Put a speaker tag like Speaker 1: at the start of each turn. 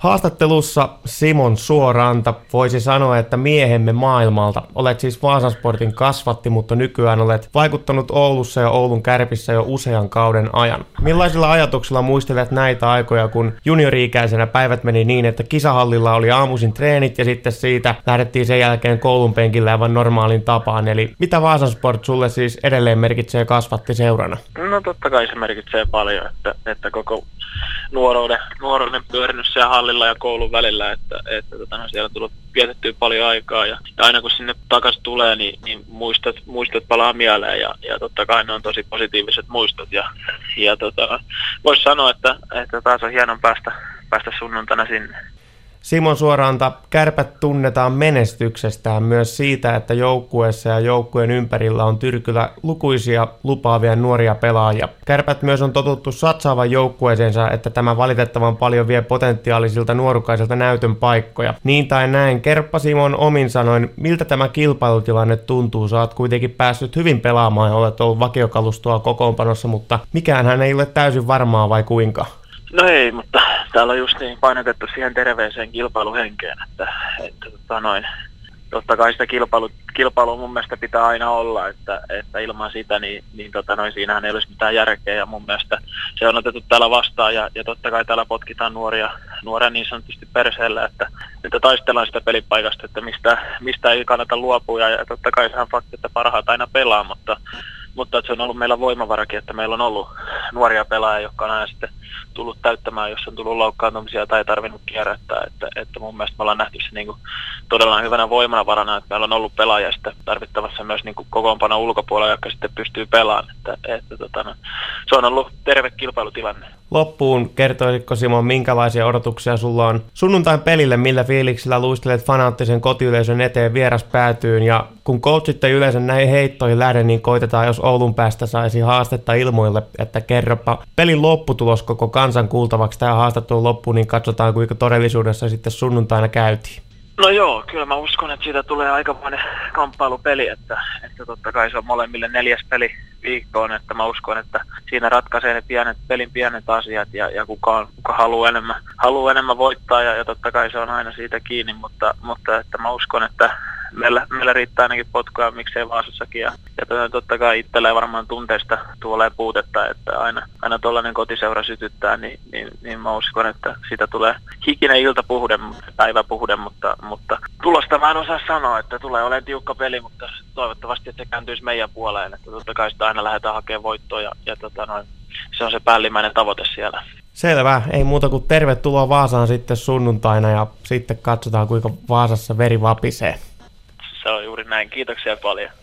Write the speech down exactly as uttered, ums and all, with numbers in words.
Speaker 1: Haastattelussa Simon Suoranta voisi sanoa, että miehemme maailmalta. Olet siis Vaasasportin kasvatti, mutta nykyään olet vaikuttanut Oulussa ja Oulun Kärpissä jo usean kauden ajan. Millaisilla ajatuksilla muistelet näitä aikoja, kun juniori-ikäisenä päivät meni niin, että kisahallilla oli aamuisin treenit ja sitten siitä lähdettiin sen jälkeen koulun penkille aivan normaalin tapaan. Eli mitä Vaasasport sulle siis edelleen merkitsee kasvatti seurana?
Speaker 2: No totta kai se merkitsee paljon, että, että koko nuoruuden, nuoruuden pyörinyt siellä hallilla ja koulun välillä, että, että tota, no, siellä on tullut vietettyä paljon aikaa ja, ja aina kun sinne takaisin tulee, niin, niin muistot, muistot palaa mieleen ja, ja totta kai ne on tosi positiiviset muistot ja, ja tota, voisi sanoa, että, että taas on hieno päästä, päästä sunnuntaina sinne.
Speaker 1: Simon Suoranta, Kärpät tunnetaan menestyksestään myös siitä, että joukkueessa ja joukkueen ympärillä on Tyrkyllä lukuisia lupaavia nuoria pelaajia. Kärpät myös on totuttu satsaavan joukkueeseensa, että tämä valitettavan paljon vie potentiaalisilta nuorukaisilta näytön paikkoja. Niin tai näin, kerppa Simon omin sanoin, miltä tämä kilpailutilanne tuntuu? Sä oot kuitenkin päässyt hyvin pelaamaan ja olet ollut vakiokalustoa kokoonpanossa, mutta mikäänhän ei ole täysin varmaa vai kuinka?
Speaker 2: No ei, mutta täällä on just niin painotettu siihen terveeseen kilpailuhenkeen, että, että tota noin, totta kai sitä kilpailu, kilpailua mun mielestä pitää aina olla, että, että ilman sitä niin, niin tota noin, siinähän ei olisi mitään järkeä ja mun mielestä se on otettu täällä vastaan ja, ja totta kai täällä potkitaan nuoria, nuoria niin sanotusti perseellä, että, että taistellaan sitä pelipaikasta, että mistä, mistä ei kannata luopua ja, ja totta kai se on fakti, että parhaat aina pelaa, mutta Mutta että se on ollut meillä voimavarakin, että meillä on ollut nuoria pelaajia, jotka on aina sitten tullut täyttämään, jos on tullut loukkaantumisia tai ei tarvinnut kierrättää. Että, että mun mielestä me ollaan nähty se niin kuin todella hyvänä voimavarana, että meillä on ollut pelaajia sitten tarvittavassa myös niin kuin kokoonpanon ulkopuolella, jotka sitten pystyy pelaamaan. Että, että, tota, no, se on ollut terve kilpailutilanne.
Speaker 1: Loppuun kertoisitko Simon, minkälaisia odotuksia sulla on sunnuntain pelille, millä fiiliksillä luistelet fanaattisen kotiyleisön eteen vieras päätyyn ja kun coachit ei yleensä näihin heittoihin lähde, niin koitetaan, jos Oulun päästä saisi haastetta ilmoille, että kerropa pelin lopputulos koko kansan kuultavaksi tähän haastattelun loppuun, niin katsotaan kuinka todellisuudessa sitten sunnuntaina käytiin.
Speaker 2: No joo, kyllä mä uskon, että siitä tulee aikamoinen kamppailupeli, että, että totta kai se on molemmille neljäs peli viikkoon, että mä uskon, että siinä ratkaisee ne pienet, pelin pienet asiat ja, ja kuka, kuka haluaa enemmän, haluaa enemmän voittaa ja, ja totta kai se on aina siitä kiinni, mutta, mutta että mä uskon, että meillä, meillä riittää ainakin potkuja, miksei Vaasassakin ja, ja totta kai itselleen varmaan tunteista tuolee puutetta, että aina, aina tuollainen kotiseura sytyttää, niin, niin, niin mä uskon, että siitä tulee hikinen iltapuhde, päiväpuhde, mutta, mutta tulosta mä en osaa sanoa, että tulee olemaan tiukka peli, mutta toivottavasti, että se kääntyisi meidän puoleen, että totta kai sitä aina lähdetään hakemaan voittoa ja, ja tota noin, se on se päällimmäinen tavoite siellä.
Speaker 1: Selvä, ei muuta kuin tervetuloa Vaasaan sitten sunnuntaina ja sitten katsotaan kuinka Vaasassa veri vapisee.
Speaker 2: Se on juuri näin, kiitoksia paljon.